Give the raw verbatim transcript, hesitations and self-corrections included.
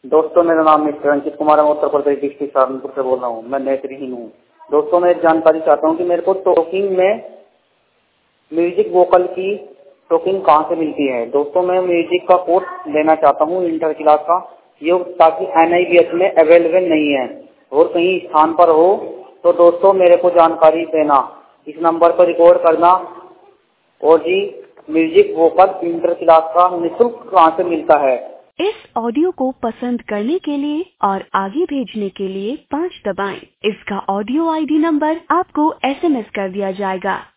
दोस्तों, मेरा नाम मिस्टर अंकित कुमार है। उत्तर प्रदेश डिस्ट्रिक्ट सहारनपुर से बोल रहा हूँ। मैं नेत्रहीन हूँ। दोस्तों, मैं एक जानकारी चाहता हूँ कि मेरे को टॉकिंग में म्यूजिक वोकल की टॉकिंग कहाँ से मिलती है। दोस्तों, मैं म्यूजिक का कोर्स लेना चाहता हूँ इंटर क्लास का, ये ताकि एन आई बी एच में अवेलेबल नहीं है और कहीं स्थान पर हो तो दोस्तों मेरे को जानकारी देना। इस नंबर पर रिकॉर्ड करना। और जी, म्यूजिक वोकल इंटर क्लास का निःशुल्क कहाँ से मिलता है। इस ऑडियो को पसंद करने के लिए और आगे भेजने के लिए पाँच दबाएं। इसका ऑडियो आई डी नंबर आपको एस एम एस कर दिया जाएगा।